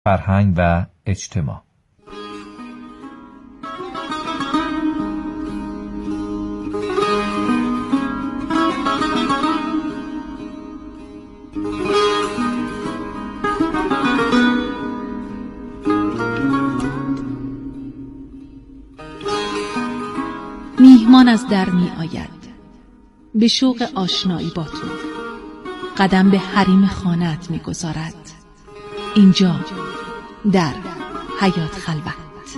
فرهنگ و اجتماع. میهمان از در می آید به شوق آشنایی با تو، قدم به حریم خانه‌ات می گذارد. اینجا در حیات خلوت.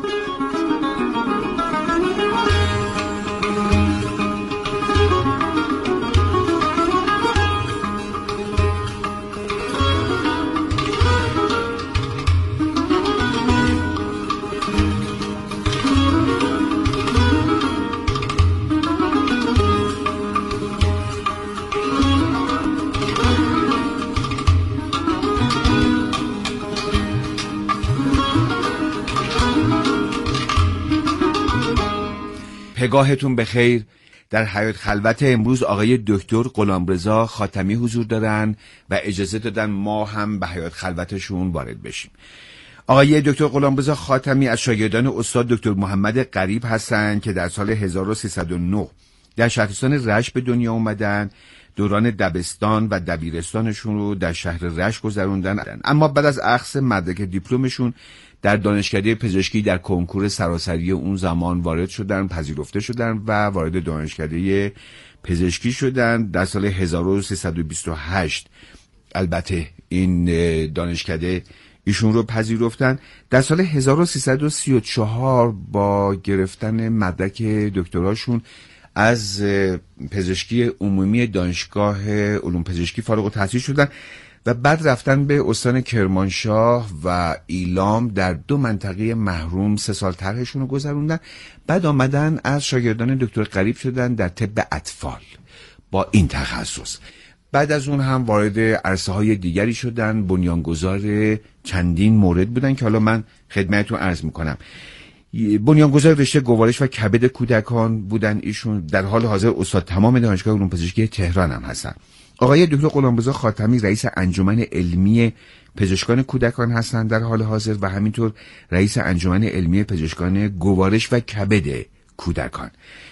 پگاهتون بخیر. در حیات خلوت امروز آقای دکتر غلامرضا خاتمی حضور دارن و اجازه دادن ما هم به حیات خلوتشون وارد بشیم. آقای دکتر غلامرضا خاتمی از شاگردان استاد دکتر محمد غریب هستند که در سال 1309 در شهرستان رشت به دنیا اومدن. دوران دبستان و دبیرستانشون رو در شهر رشت گذروندن، اما بعد از اخذ مدرک دیپلمشون در دانشکده پزشکی در کنکور سراسری اون زمان وارد شدن، پذیرفته شدن و وارد دانشکده پزشکی شدن. در سال 1328 البته این دانشکده ایشون رو پذیرفتن. در سال 1334 با گرفتن مدرک دکتراشون از پزشکی عمومی دانشگاه علوم پزشکی فارغ التحصیل شدن و بعد رفتن به استان کرمانشاه و ایلام در 2 منطقه محروم 3 سال طرحشون رو گذروندن. بعد آمدن از شاگردان دکتر غریب شدن در طب اطفال با این تخصص. بعد از اون هم وارد عرصه های دیگری شدن، بنیانگذار چندین مورد بودن که حالا من خدمتتون عرض میکنم. بنیانگذار رشته گوارش و کبد کودکان بودن ایشون. در حال حاضر استاد تمام دانشگاه علوم پزشکی تهران هم هستن. آقای دکتر غلامرضا خاتمی رئیس انجمن علمی پزشکان کودکان هستند در حال حاضر و همینطور رئیس انجمن علمی پزشکان گوارش و کبد کودکان.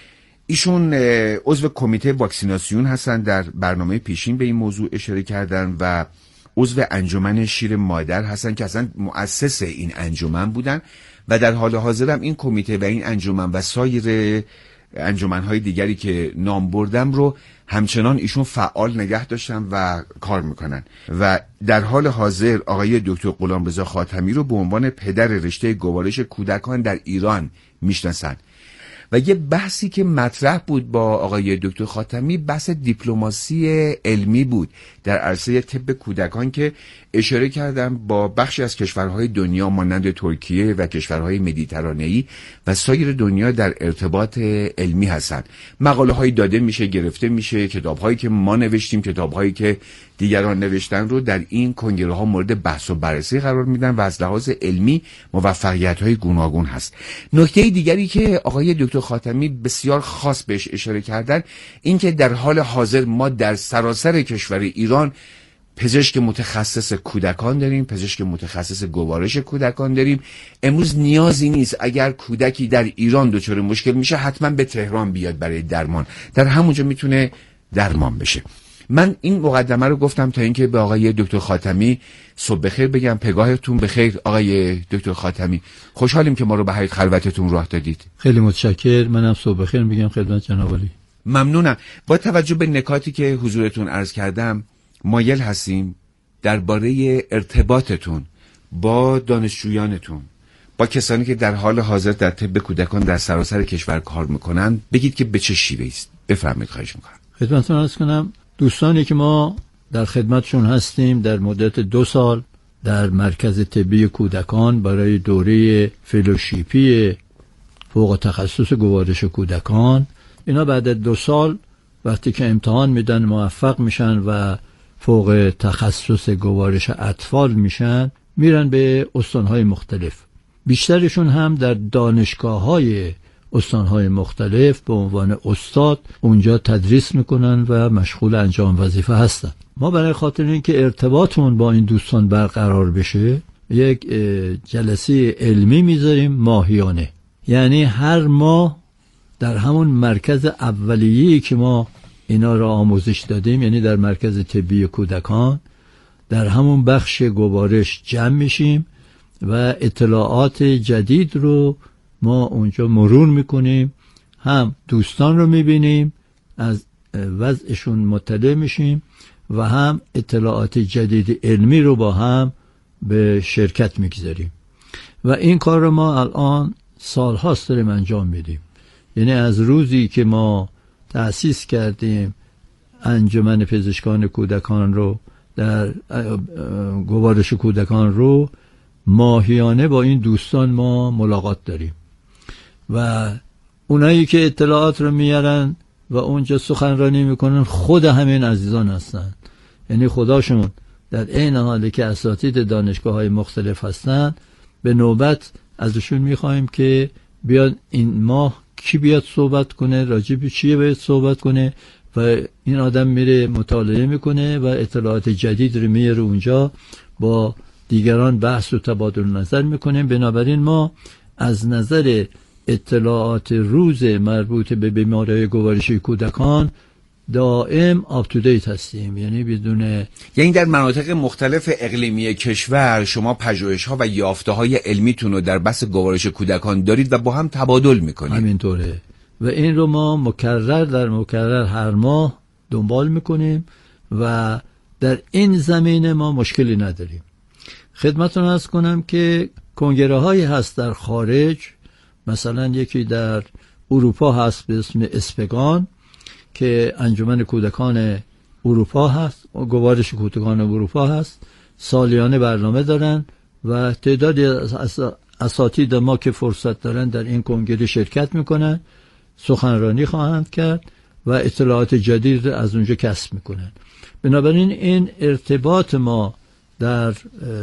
ایشون عضو کمیته واکسیناسیون هستند. در برنامه پیشین به این موضوع اشاره کردن و عضو انجمن شیر مادر هستند که اصلا مؤسس این انجمن بودن و در حال حاضر هم این کمیته و این انجمن و سایر انجمن‌های دیگری که نام بردم رو همچنان ایشون فعال نگه داشتن و کار میکنن و در حال حاضر آقای دکتر غلامرضا خاتمی رو به عنوان پدر رشته گوارش کودکان در ایران میشناسن. و یه بحثی که مطرح بود با آقای دکتر خاتمی بحث دیپلماسی علمی بود در عرصه طب کودکان که اشاره کردم با بخشی از کشورهای دنیا مانند ترکیه و کشورهای مدیترانه‌ای و سایر دنیا در ارتباط علمی هستند. مقاله هایی داده میشه، گرفته میشه، کتاب هایی که ما نوشتیم، کتاب هایی که دیگران نوشتن رو در این کنگره ها مورد بحث و بررسی قرار میدن و از لحاظ علمی موفقیت های گوناگون هست. نکته دیگری که آقای دکتر خاتمی بسیار خاص بهش اشاره کردن این که در حال حاضر ما در سراسر کشور ایران پزشک متخصص کودکان داریم، پزشک متخصص گوارش کودکان داریم. امروز نیازی نیست اگر کودکی در ایران دچار مشکل میشه حتما به تهران بیاد برای درمان، در همونجا میتونه درمان بشه. من این مقدمه رو گفتم تا اینکه به آقای دکتر خاتمی صبح بخیر بگم. پگاهتون بخیر آقای دکتر خاتمی. خوشحالیم که ما رو به حیات خلوتتون راه دادید. خیلی متشکرم. منم صبح بخیر میگم خدمت جناب عالی. ممنونم. با توجه به نکاتی که حضورتون عرض کردم مایل هستیم درباره ارتباطتون با دانشجویانتون، با کسانی که در حال حاضر در طب کودکان در سراسر کشور کار میکنن بگید که به چه شیوهی است. بفرمایید. خواهش میکنم. خدمتتون عرض کنم دوستانی که ما در خدمتشون هستیم در مدت 2 سال در مرکز طبی کودکان برای دوره فلوشیپی فوق تخصص گوارش کودکان، اینا بعد از 2 سال وقتی که امتحان میدن موفق میشن و فوق تخصص گوارش اطفال میشن میرن به استانهای مختلف. بیشترشون هم در دانشگاه‌های استانهای مختلف به عنوان استاد اونجا تدریس میکنن و مشغول انجام وظیفه هستن. ما برای خاطر اینکه ارتباطمون با این دوستان برقرار بشه یک جلسه علمی میذاریم ماهیانه، یعنی هر ماه در همون مرکز اولیه‌ای که ما اینا را آموزش دادیم، یعنی در مرکز طبی کودکان، در همون بخش گوارش جمع میشیم و اطلاعات جدید رو ما اونجا مرور میکنیم، هم دوستان رو میبینیم، از وضعشون مطلع میشیم و هم اطلاعات جدید علمی رو با هم به شرکت میگذاریم و این کار رو ما الان سالهاست داریم انجام میدیم. یعنی از روزی که ما تأسیس کردیم انجمن پزشکان کودکان رو، در گوارش کودکان رو، ماهیانه با این دوستان ما ملاقات داریم و اونایی که اطلاعات رو میارن و اونجا سخنرانی میکنن خود همین عزیزان هستن. یعنی خداشون در این حالی که اساتید دانشگاه های مختلف هستن، به نوبت ازشون میخوایم که بیاد این ماه کی بیاد صحبت کنه، راجع به چیه باید صحبت کنه و این آدم میره مطالعه میکنه و اطلاعات جدید رو میاره اونجا، با دیگران بحث و تبادل نظر میکنیم. بنابراین ما از نظر اطلاعات روز مربوط به بیماری‌های گوارشی کودکان دائم آپ تو دیت هستیم، یعنی بدون، یعنی در مناطق مختلف اقلیمی کشور شما پژوهش‌ها و یافته‌های علمیتون رو در بحث گوارش کودکان دارید و با هم تبادل میکنید. همینطوره و این رو ما مکرر هر ماه دنبال میکنیم و در این زمینه ما مشکلی نداریم. خدمتتون عرض کنم که کنگره هایی هست در خارج، مثلا یکی در اروپا هست به اسم اسپگان که انجمن کودکان اروپا هست، گوارش کودکان اروپا هست، سالیانه برنامه دارن و تعدادی اساتید ما که فرصت دارن در این کنگره شرکت میکنن، سخنرانی خواهند کرد و اطلاعات جدید از اونجا کسب میکنن. بنابراین این ارتباط ما در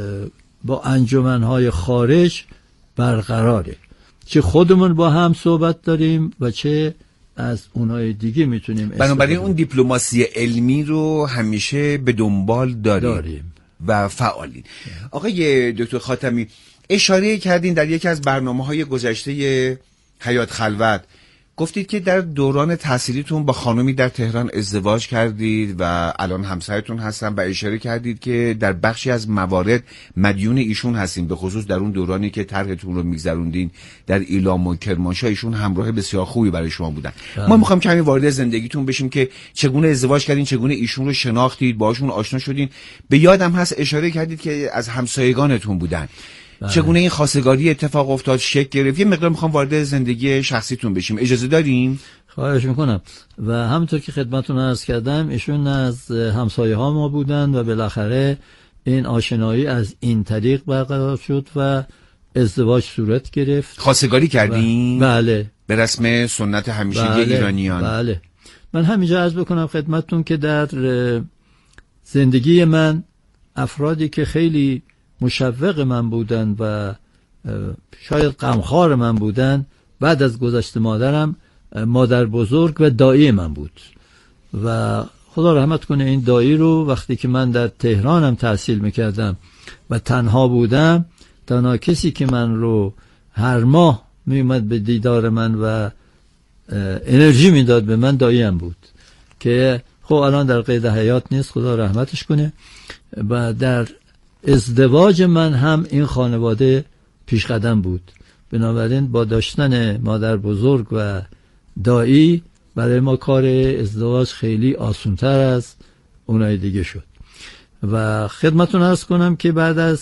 با انجمنهای خارج برقراره، چه خودمون با هم صحبت داریم و چه از اونهای دیگه میتونیم. بنابراین اون دیپلماسی علمی رو همیشه به دنبال داریم و فعالین. آقای دکتر خاتمی، اشاره کردین در یکی از برنامه‌های گذشته حیات خلوت، گفتید که در دوران تحصیلیتون با خانمی در تهران ازدواج کردید و الان همسرتون هستن و اشاره کردید که در بخشی از موارد مدیون ایشون هستین، به خصوص در اون دورانی که طرحتون رو میگذروندین در ایلام و کرمانشاه ایشون همراه بسیار خوبی برای شما بودن. ما میخوایم کمی وارد زندگیتون بشیم که چگونه ازدواج کردین، چگونه ایشون رو شناختید، باهاشون آشنا شدین. به یادم هست اشاره کردید که از همسایگانتون بودن. چگونه این خواستگاری اتفاق افتاد، شکل گرفت؟ یه مقدار میخوام وارد زندگی شخصیتون بشیم، اجازه داریم؟ خواهش میکنم. و همونطور که خدمتتون عرض کردم ایشون از همسایه ها ما بودن و بالاخره این آشنایی از این طریق برقرار شد و ازدواج صورت گرفت. خواستگاری کردین؟ بله. به رسم سنت همیشگی ایرانیان. بله. من همینجا عرض بکنم خدمتتون که در زندگی من افرادی که خیلی مشوق من بودن و شاید غمخوار من بودن، بعد از گذشت مادرم مادر بزرگ و دایی من بود و خدا رحمت کنه این دایی رو وقتی که من در تهرانم تحصیل میکردم و تنها بودم، تنها کسی که من رو هر ماه میومد به دیدار من و انرژی میداد به من داییم بود که خب الان در قید حیات نیست، خدا رحمتش کنه. و در ازدواج من هم این خانواده پیش قدم بود. بنابراین با داشتن مادر بزرگ و دایی برای ما کار ازدواج خیلی آسان‌تر از اونای دیگه شد. و خدمتتون عرض کنم که بعد از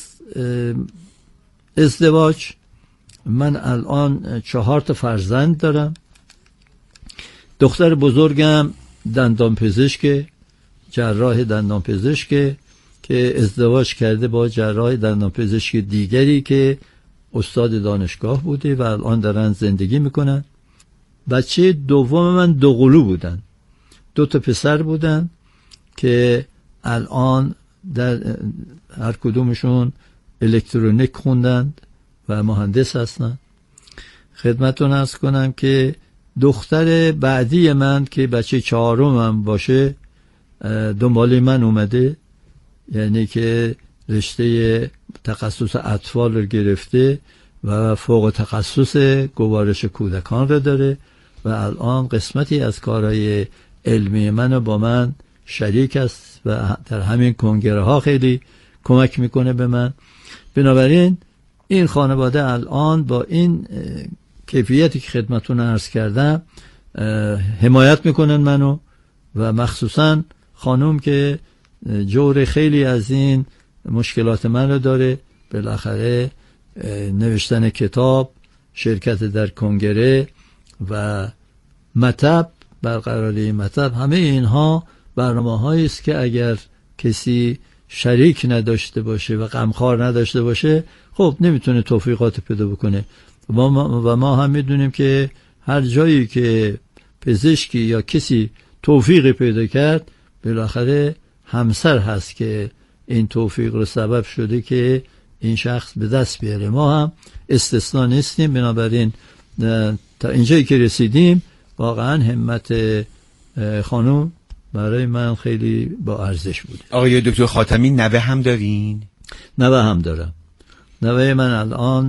ازدواج من الان 4 فرزند دارم. دختر بزرگم دندانپزشک، جراح دندانپزشک که ازدواج کرده با جراح دندانپزشک دیگری که استاد دانشگاه بوده و الان دارن زندگی میکنن. بچه دوم من دوقلو بودن، 2 پسر بودن که الان در هر کدومشون الکترونیک خوندند و مهندس هستن. خدمتتون عرض کنم که دختر بعدی من که بچه 4م باشه دنبال من اومده، یعنی که رشته تخصص اطفال رو گرفته و فوق تخصص گوارش کودکان رو داره و الان قسمتی از کارهای علمی منو با من شریک است و در همین کنگره ها خیلی کمک میکنه به من. بنابراین این خانواده الان با این کیفیتی که خدمتون عرض کردم حمایت میکنن منو و مخصوصا خانم که جور خیلی از این مشکلات من رو داره، بالاخره نوشتن کتاب، شرکت در کنگره و مطب، برقراری مطب، همه اینها برنامه‌هایی است که اگر کسی شریک نداشته باشه و غمخوار نداشته باشه خب نمیتونه توفیقات پیدا بکنه و ما هم میدونیم که هر جایی که پزشکی یا کسی توفیق پیدا کرد بالاخره همسر هست که این توفیق رو سبب شده که این شخص به دست بیاره. ما هم استثنا نیستیم. بنابراین تا اینجایی که رسیدیم واقعا همت خانم برای من خیلی با ارزش بود. آقای دکتر خاتمی نوه هم دارین؟ نوه هم دارم. نوه من الان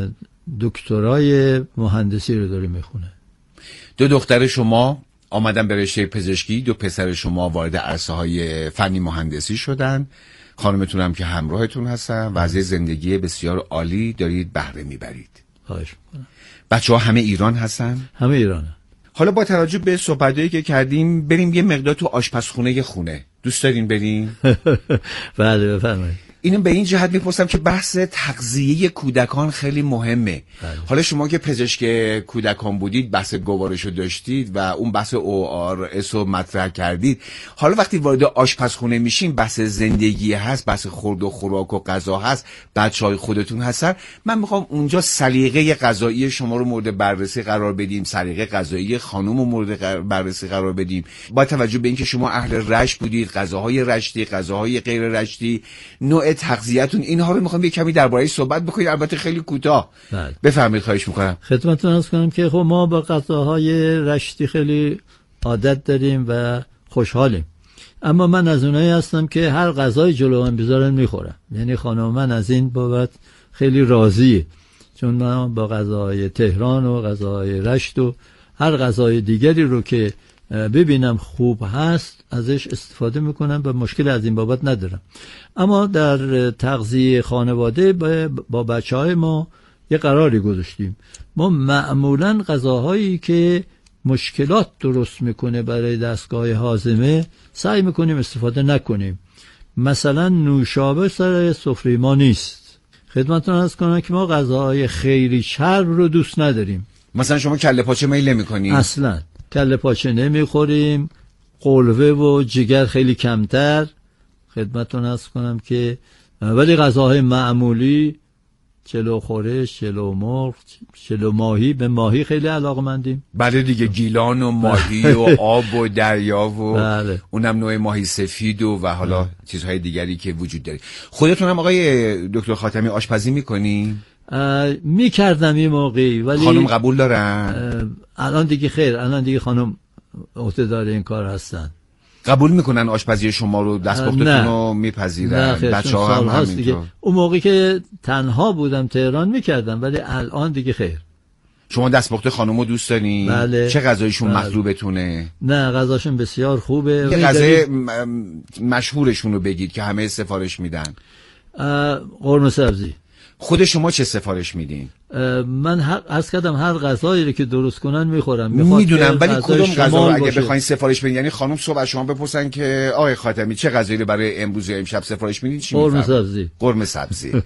دکترای مهندسی رو داره میخونه. دو دختر شما آمدن به رشته پزشکی، دو پسر شما وارد عرصه های فنی مهندسی شدن، خانمتون هم که همراهتون هستن و از زندگی بسیار عالی دارید بهره میبرید. خواهش میکنم. بچه ها همه ایران هستن؟ همه ایرانه. حالا با توجه به صحبتایی که کردیم بریم یه مقدار تو آشپزخونه خونه. دوست دارین بریم؟ بله بفرمایید. اینو به این جهت میپرسم که بحث تغذیه کودکان خیلی مهمه. حالا شما که پزشک کودکان بودید بحث گوارشو داشتید و اون بحث ORS رو مطرح کردید. حالا وقتی وارد آشپزخونه میشین بحث زندگی هست، بحث خورد و خوراک و غذا هست، بچهای خودتون هستن. من میخوام اونجا سلیقه غذایی شما رو مورد بررسی قرار بدیم، سلیقه غذایی خانم رو مورد بررسی قرار بدیم. با توجه به اینکه شما اهل رشت بودید، غذاهای رشتی، غذاهای غیر رشتی، نوع تغذیه‌تون، اینها رو میخوام یه کمی درباره‌اش صحبت بکنید، البته خیلی کوتاه. بفرمایید خواهش میکنم. خدمتتون عرض کنم که خب ما با غذاهای رشتی خیلی عادت داریم و خوشحالیم، اما من از اونایی هستم که هر غذای جلو من بذارن میخورم. یعنی خانم من از این بابت خیلی راضیه، چون من با غذاهای تهران و غذاهای رشت و هر غذای دیگری رو که ببینم خوب هست ازش استفاده میکنم و مشکل از این بابت ندارم. اما در تغذیه خانواده با بچهای ما یه قراری گذاشتیم. ما معمولا غذاهایی که مشکلات درست میکنه برای دستگاه هاضمه سعی میکنیم استفاده نکنیم. مثلا نوشابه سر سفره ما نیست. خدمتتون عرض کنم که ما غذاهای خیلی چرب رو دوست نداریم. مثلا شما کله پاچه میل نمی‌کنید؟ اصلا کله پاچه نمیخوریم، قلوه و جگر خیلی کمتر. خدمتتون عرض کنم که ولی غذاهای معمولی، چلو خورش، چلو مرغ، چلو ماهی، به ماهی خیلی علاقمندیم. بله دیگه، گیلان و ماهی و آب و دریا و بله. اونم نوع ماهی سفید و حالا چیزهای دیگری که وجود داره. خودتون هم آقای دکتر خاتمی آشپزی میکنی؟ میکردم یه موقعی، ولی خانم قبول دارن؟ الان دیگه خیر، الان دیگه خانم عهده‌دار این کار هستن. قبول میکنن آشپزی شما رو، دستپختتون رو میپذیرن؟ بچه‌ها هم همینطور؟ اون موقعی که تنها بودم تهران میکردم، ولی الان دیگه خیر. شما دستپخت خانومو دوست دارین؟ بله. چه غذایشون بله. مطلوبتونه؟ نه غذاشون بسیار خوبه. یه غذای مشهورشون رو بگید که همه سفارش میدن. قرمه سبزی. خود شما چه سفارش میدین؟ من عرض کردم هر غذایی رو که درست کنن میخورم. میدونم، ولی کدوم غذا رو اگه بخواین سفارش بدین، یعنی خانم صبح از شما بپرسن که آقای خاتمی چه غذایی رو برای امروز یا امشب سفارش میدین، چی قرمه سبزی. قرمه سبزی.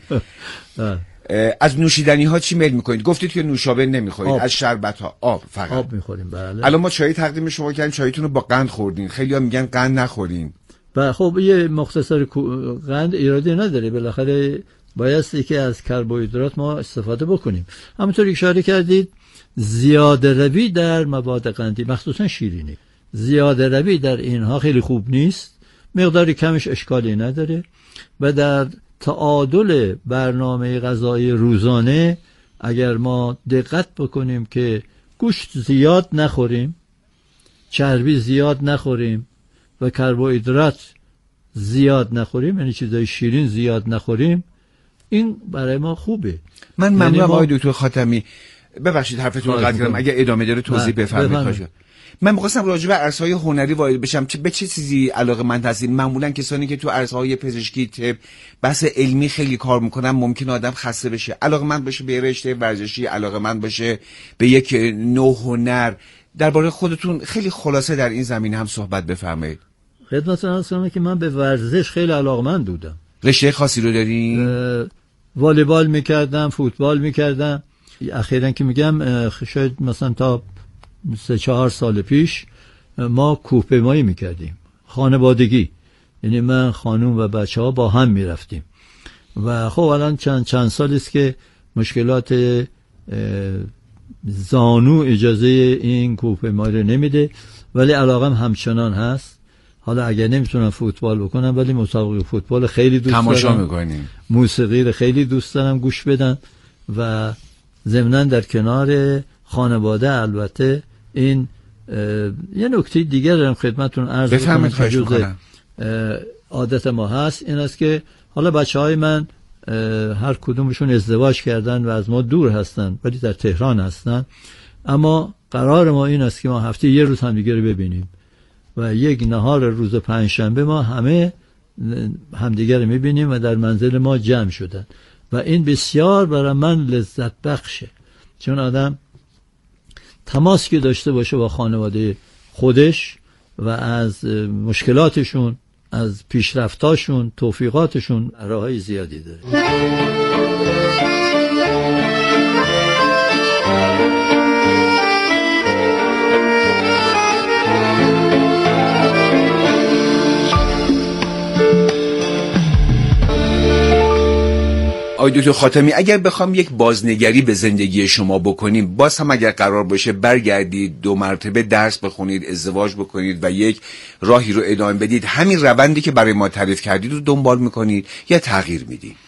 از نوشیدنی ها چی میل میکنید؟ گفتید که نوشابه نمیخورید. از شربت ها آب فقط؟ آب میخوریم. بله. الان ما چای تقدیم شما کردیم، چایتون رو با قند خوردین، خیلی‌ها میگن قند نخورین. خب یه مختصر قند ایرادی نداره، بالاخره بایستی که از کربوهیدرات ما استفاده بکنیم. همونطوری که اشاره کردید زیاده روی در مواد قندی، مخصوصا شیرینی، زیاده روی در اینها خیلی خوب نیست. مقداری کمش اشکالی نداره و در تعادل برنامه غذایی روزانه اگر ما دقت بکنیم که گوشت زیاد نخوریم، چربی زیاد نخوریم و کربوهیدرات زیاد نخوریم، یعنی چیزای شیرین زیاد نخوریم، این برای ما خوبه. من ممنونم آقای دکتر خاتمی. ببخشید حرفتون رو قطع کردم، اگه ادامه داره توضیح بفرمایید. من می‌خواستم راجع به عرصه‌های هنری وارد بشم. به چه چیزی علاقه‌مند هستین؟ معمولا کسانی که تو عرصه‌های پزشکی، طب، بحث علمی خیلی کار میکنن، ممکن آدم خسته بشه، علاقه‌مند باشه به رشته ورزشی، علاقه‌مند باشه به یک نوع هنر. درباره خودتون خیلی خلاصه در این زمینه هم صحبت بفرمایید. خدمتتون عرض کنم که من به ورزش خیلی علاقه‌مند بودم. رشته خاصی رو دارین؟ والیبال می‌کردم، فوتبال می‌کردم. اخیراً که میگم شاید مثلا تا 3-4 سال پیش ما کوهپیمایی میکردیم، خانوادگی، یعنی من، خانوم و بچه‌ها با هم میرفتیم و خب الان چند سالی است که مشکلات زانو اجازه این کوهپیمایی رو نمیده، ولی علاقم همچنان هست. حالا اگر نمیتونم فوتبال بکنم ولی مسابقه فوتبال خیلی دوست دارم، تماشا میکنیم، موسیقی رو خیلی دوست دارم گوش بدم و ضمناً در کنار خانواده البته این یه نکته دیگر دارم خدمتتون عرض بکنم که جزء عادت ما هست، این است که حالا بچهای من هر کدومشون ازدواج کردن و از ما دور هستن ولی در تهران هستن، اما قرار ما این است که ما هفته یه روز همدیگه رو ببینیم و یک نهار روز پنجشنبه ما همه همدیگه رو میبینیم و در منزل ما جمع شدن و این بسیار برای من لذت بخشه، چون آدم تماس که داشته باشه با خانواده خودش و از مشکلاتشون، از پیشرفتاشون، توفیقاتشون راههای زیادی داره. آقای دکتر خاتمی، اگر بخوام یک بازنگری به زندگی شما بکنیم، باز هم اگر قرار باشه برگردید 2 مرتبه درس بخونید، ازدواج بکنید و یک راهی رو ادامه بدید، همین روندی که برای ما تعریف کردید رو دنبال میکنید یا تغییر میدید؟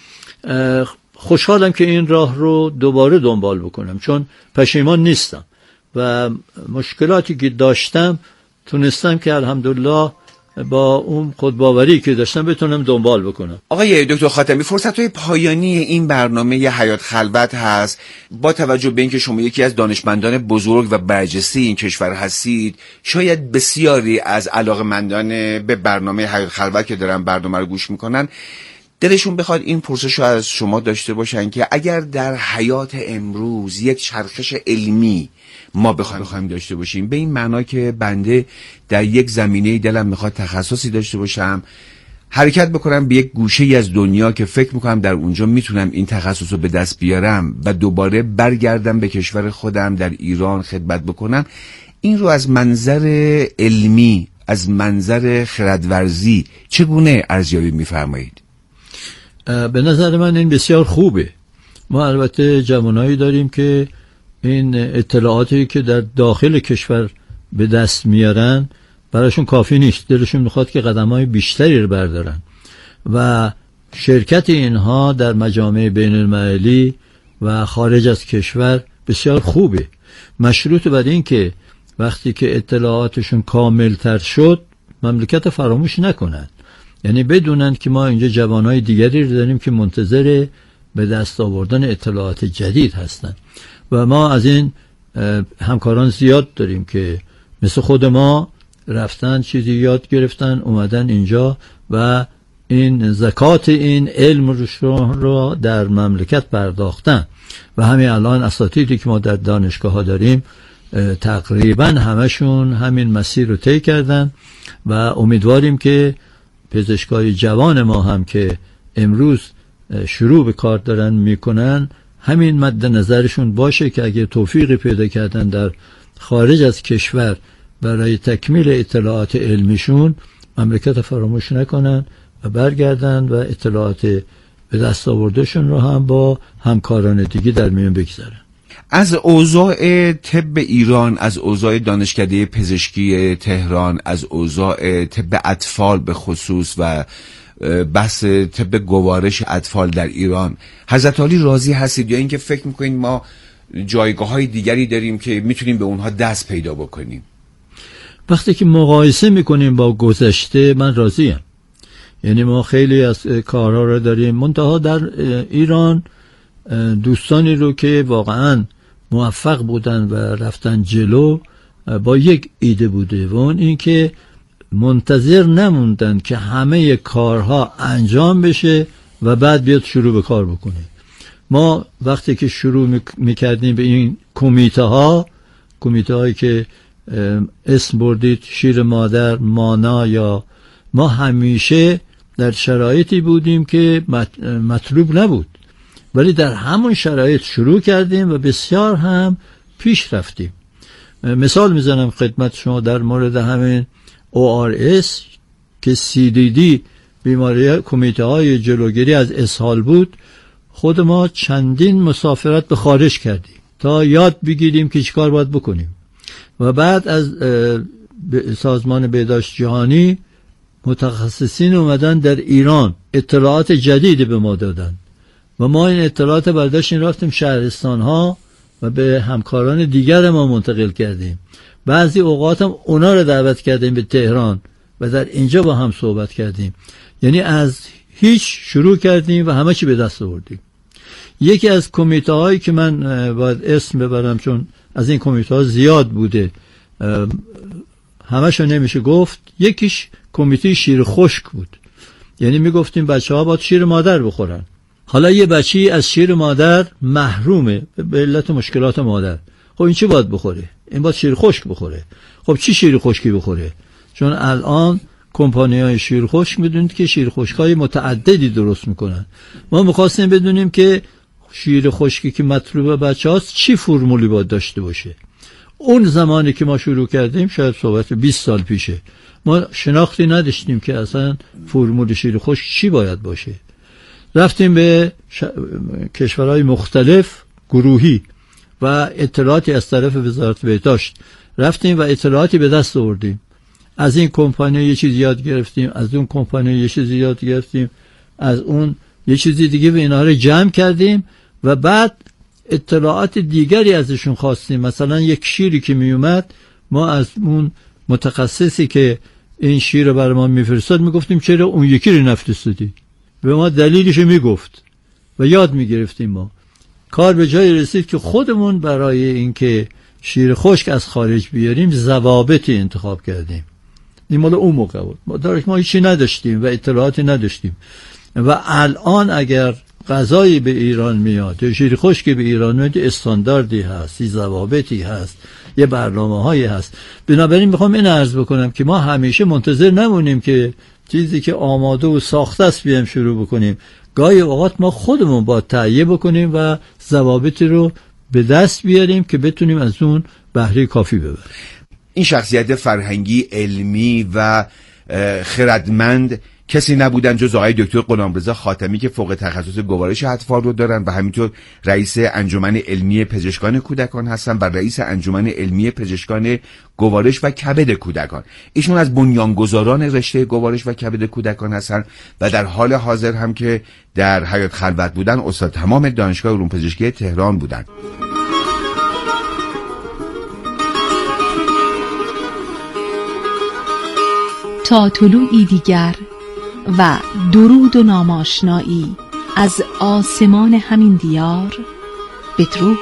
خوشحالم که این راه رو دوباره دنبال بکنم، چون پشیمان نیستم و مشکلاتی که داشتم تونستم که الحمدلله با اون خودباوری که داشتم بتونم دنبال بکنم. آقای دکتر خاتمی، فرصت‌های پایانی این برنامه حیات خلوت هست. با توجه به اینکه شما یکی از دانشمندان بزرگ و برجسته این کشور هستید، شاید بسیاری از علاقه‌مندان به برنامه حیات خلوت که دارن برنامه رو گوش میکنن دلشون بخواد این پرسش رو از شما داشته باشن که اگر در حیات امروز یک چرخش علمی ما بخوایم داشته باشیم، به این معنا که بنده در یک زمینه دلم میخواد تخصصی داشته باشم، حرکت بکنم به یک گوشه‌ای از دنیا که فکر میکنم در اونجا میتونم این تخصص رو به دست بیارم و دوباره برگردم به کشور خودم در ایران خدمت بکنم، این رو از منظر علمی، از منظر خردورزی چگونه ارزیابی میفرمایید؟ به نظر من این بسیار خوبه. ما البته جوانایی داریم که این اطلاعاتی که در داخل کشور به دست میارن براشون کافی نیست، دلشون میخواد که قدم‌های بیشتری رو بردارن و شرکت اینها در مجامع بین المللی و خارج از کشور بسیار خوبه، مشروط بر این که وقتی که اطلاعاتشون کامل تر شد مملکت فراموش نکنند، یعنی بدونن که ما اینجا جوانای دیگری رو داریم که منتظر به دست آوردن اطلاعات جدید هستند و ما از این همکاران زیاد داریم که مثل خود ما رفتن چیزی یاد گرفتن اومدن اینجا و این زکات این علم رو در مملکت پرداختن و همین الان اساتیدی که ما در دانشگاه ها داریم تقریبا همشون همین مسیر رو طی کردن و امیدواریم که پزشکای جوان ما هم که امروز شروع به کار دارن میکنن همین مد نظرشون باشه که اگه توفیقی پیدا کردن در خارج از کشور برای تکمیل اطلاعات علمیشون مملکت فراموش نکنن و برگردن و اطلاعات به دست آوردهشون رو هم با همکاران دیگه در میون بگذارن. از اوضاع طب ایران، از اوضاع دانشکده پزشکی تهران، از اوضاع طب اطفال به خصوص و بحث طب گوارش اطفال در ایران، حضرت عالی راضی هستید یا اینکه فکر میکنید ما جایگاه‌های دیگری داریم که میتونیم به اونها دست پیدا بکنیم؟ وقتی که مقایسه میکنیم با گذشته من راضیم، یعنی ما خیلی از کارها رو داریم، منتها در ایران دوستانی رو که واقعا موفق بودن و رفتن جلو با یک ایده بوده و اون این که منتظر نموندن که همه کارها انجام بشه و بعد بیاد شروع به کار بکنه. ما وقتی که شروع میکردیم به این کمیته هایی که اسم بردید، شیر مادر، مانا، یا ما همیشه در شرایطی بودیم که مطلوب نبود، ولی در همون شرایط شروع کردیم و بسیار هم پیش رفتیم. مثال میزنم خدمت شما در مورد همین ORS که CDD بیماری کمیته های جلوگیری از اسهال بود. خود ما چندین مسافرت به خارج کردیم تا یاد بگیریم که چیکار باید بکنیم و بعد از سازمان بهداشت جهانی متخصصین اومدن در ایران اطلاعات جدیدی به ما دادن و ما این اطلاعات برداشتیم رفتیم شهرستان ها و به همکاران دیگر ما منتقل کردیم. بعضی اوقات هم اونا رو دعوت کردیم به تهران و در اینجا با هم صحبت کردیم. یعنی از هیچ شروع کردیم و همه چی به دست آوردیم. یکی از کمیته هایی که من باید اسم ببرم چون از این کمیته ها زیاد بوده، همشو نمیشه گفت، یکیش کمیته شیر خشک بود. یعنی میگفتیم بچه ها باید شیر مادر بخورن. حالا یه بچی از شیر مادر محرومه به علت مشکلات مادر، خب این چی باید بخوره؟ این باید شیر خشک بخوره. خب چی شیر خشکی بخوره؟ چون الان کمپانی‌های شیر خشک میدونید که شیر خشک‌های متعددی درست میکنن. ما می‌خواستیم بدونیم که شیر خشکی که مطلوب بچه‌هاست چی فرمولی باید داشته باشه. اون زمانی که ما شروع کردیم، شاید صحبت 20 سال پیشه، ما شناختی نداشتیم که اصلا فرمول شیر خشک چی باید باشه. رفتیم به کشورهای مختلف گروهی و اطلاعاتی از طرف وزارت بهداشت رفتیم و اطلاعاتی به دست آوردیم. از این کمپانی یه چیز یاد گرفتیم، از اون کمپانی یه چیز یاد گرفتیم، از اون یه چیزی دیگه به اینا رو جمع کردیم و بعد اطلاعات دیگری ازشون خواستیم. مثلا یک شیری که می اومد، ما از اون متخصصی که این شیر رو برای ما میفرستاد میگفتیم چرا اون یکی رو نفرستادی، به ما دلیلش میگفت و یاد میگرفتیم. ما کار به جای رسید که خودمون برای اینکه شیر خشک از خارج بیاریم ضوابطی انتخاب کردیم. این مال اون موقع بود، ما هیچی نداشتیم و اطلاعاتی نداشتیم و الان اگر غذایی به ایران میاد یا شیر خشکی به ایران میاد استانداردی هست، یه ضوابطی هست، یه برنامه‌هایی هست. بنابراین میخوام این عرض بکنم که ما همیشه منتظر نمونیم که چیزی که آماده و ساخته است بیام شروع بکنیم. گاهی اوقات ما خودمون با تهیه بکنیم و ضوابطی رو به دست بیاریم که بتونیم از اون بهره کافی ببریم. این شخصیت فرهنگی، علمی و خردمند کسی نبودن جز آقای دکتر غلامرضا خاتمی که فوق تخصص گوارش اطفال رو دارن و همینطور رئیس انجمن علمی پزشکان کودکان هستن و رئیس انجمن علمی پزشکان گوارش و کبد کودکان. ایشون از بنیانگذاران رشته گوارش و کبد کودکان هستن و در حال حاضر هم که در حیات خلوت بودن استاد تمام دانشگاه علوم پزشکی تهران بودن. تا طلوعی دیگر و درود و ناماشنایی از آسمان همین دیار، بدرود.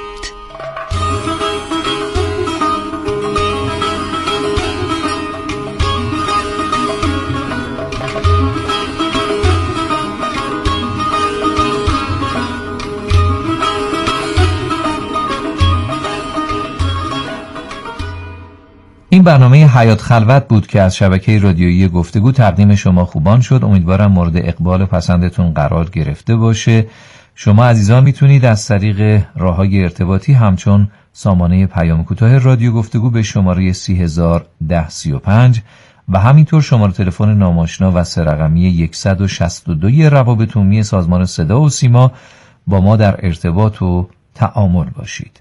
این برنامه حیات خلوت بود که از شبکه رادیویی گفتگو تقدیم شما خوبان شد. امیدوارم مورد اقبال و پسندتون قرار گرفته باشه. شما عزیزان میتونید از طریق راههای ارتباطی همچون سامانه پیام کوتاه رادیو گفتگو به شماره 301035 و همینطور شماره تلفن ناماشنا و سه رقمی 162 روابط عمومی سازمان صدا و سیما با ما در ارتباط و تعامل باشید.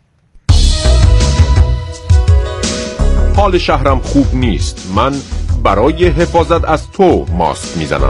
حال شهرم خوب نیست. من برای حفاظت از تو ماسک میزنم.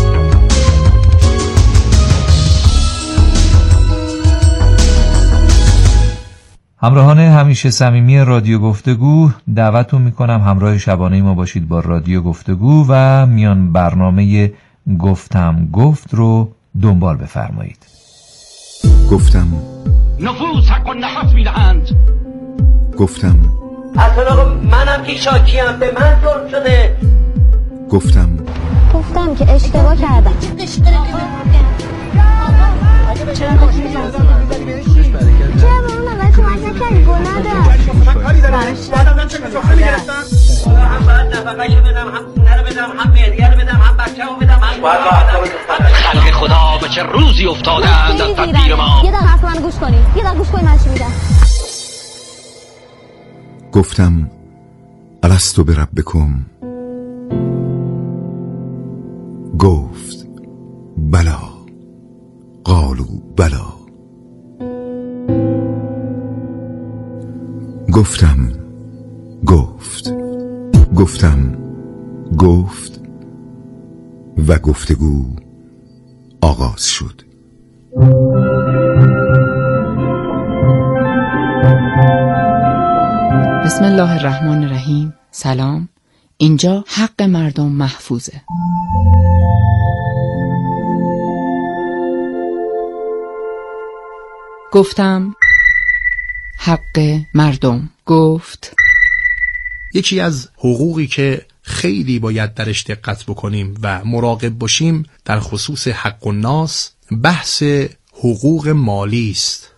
همراهان همیشه صمیمی رادیو گفتگو، دعوتتون میکنم همراه شبانه ما باشید با رادیو گفتگو و میان برنامه گفتم گفت رو دنبال بفرمایید. گفتم نفوس حق و نفس میدهند. گفتم اصلا آقا منم که شاکیم، به من ظلم شده. گفتم که اشتباه کردم. چرا به اون نوبت کمک نکردی؟ گناه داشت. هم باید نفقه‌شو بدم، هم خونه رو بدم، هم مهریه رو بدم، هم بچه‌مو بدم، هم خلق خدا به چه روزی افتادند از تدبیر ما. یه دقیقه حرف من گوش کنید. من چی میگم. گفتم الستو بربکم. گفت بلا. قالوا بلا. گفتم گفت. گفتم گفت و گفتگو آغاز شد. بسم الله الرحمن الرحیم. سلام. اینجا حق مردم محفوظه. گفتم حق مردم. گفت یکی از حقوقی که خیلی باید درش دقت بکنیم و مراقب باشیم در خصوص حق الناس بحث حقوق مالی است.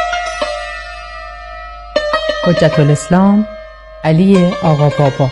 حجت الاسلام علی آقا بابا.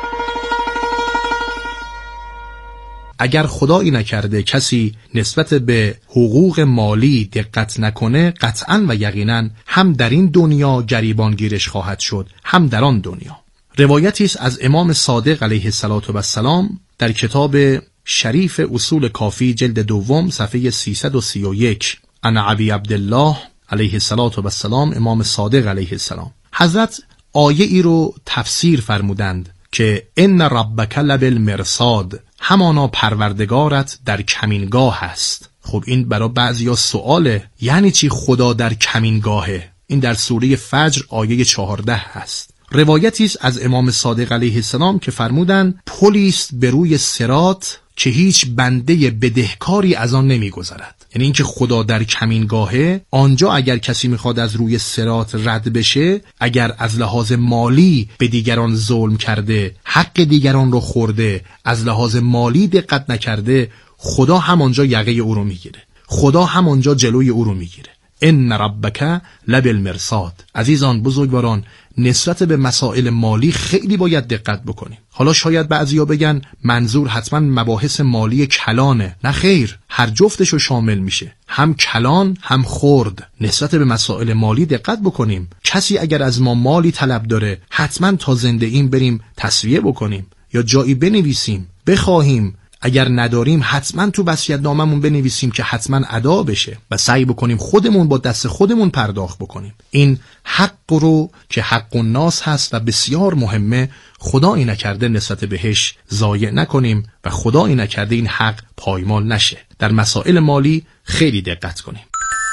اگر خدایی نکرده کسی نسبت به حقوق مالی دقت نکنه، قطعاً و یقیناً هم در این دنیا گریبان گیرش خواهد شد، هم در آن دنیا. روایتی است از امام صادق علیه السلام در کتاب شریف اصول کافی جلد دوم صفحه 331 عن ابی عبدالله علیه السلام امام صادق علیه السلام. حضرت آیه ای رو تفسیر فرمودند که ان ربک لبالمرصاد، همانا پروردگارت در کمینگاه است. خب این برای بعضیا سواله، یعنی چی خدا در کمینگاهه؟ این در سوره فجر آیه 14 هست. روایتی است از امام صادق علیه السلام که فرمودند پلی است به روی صراط که هیچ بنده بدهکاری از آن نمیگذرد. یعنی اینکه خدا در کمینگاهه، آنجا اگر کسی میخواد از روی صراط رد بشه، اگر از لحاظ مالی به دیگران ظلم کرده، حق دیگران رو خورده، از لحاظ مالی دقت نکرده، خدا همانجا یقه او رو میگیره، خدا همانجا جلوی او رو میگیره. ان ربک لبالمرصاد. عزیزان بزرگواران، نسبت به مسائل مالی خیلی باید دقت بکنیم. حالا شاید بعضیا بگن منظور حتما مباحث مالی کلانه. نه خیر، هر جفتشو شامل میشه، هم کلان هم خرد. نسبت به مسائل مالی دقت بکنیم. کسی اگر از ما مالی طلب داره، حتما تا زنده ایم بریم تسویه بکنیم یا جایی بنویسیم بخواهیم. اگر نداریم حتما تو وصیت‌ناممون بنویسیم که حتما ادا بشه و سعی بکنیم خودمون با دست خودمون پرداخت بکنیم. این حق رو که حق الناس هست و بسیار مهمه، خدایی نکرده نسبت بهش ضایع نکنیم و خدایی نکرده این حق پایمال نشه. در مسائل مالی خیلی دقت کنیم.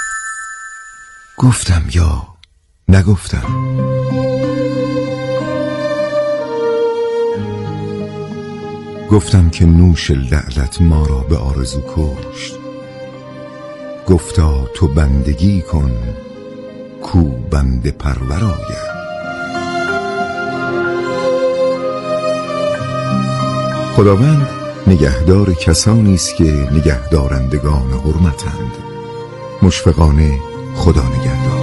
گفتم یا نگفتم. گفتم که نوش لعلت ما را به آرزو کشت. گفتا تو بندگی کن کو بنده پرور آید. خداوند نگهدار کسانی است که نگهدارندگان حرمتند. مشفقانه خدا نگهدار.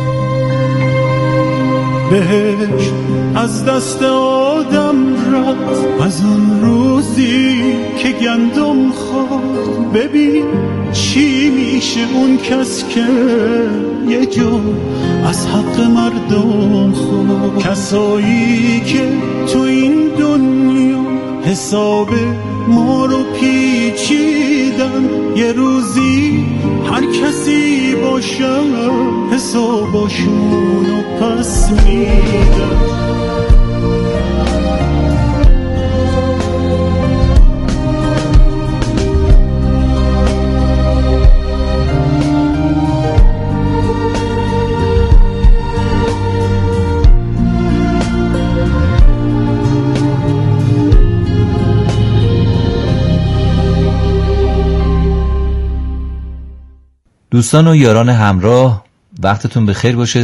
بهشت از دست آدم رفت از اون روزی که گندم خورد. ببین چی میشه اون کس که یه جا از حق مردم خورد. کسایی که تو این دنیا حساب ما رو پیچیدن، یه روزی هر کسی باشه حساباشون رو پس میدن. دوستان و یاران همراه، وقتتون بخیر باشه.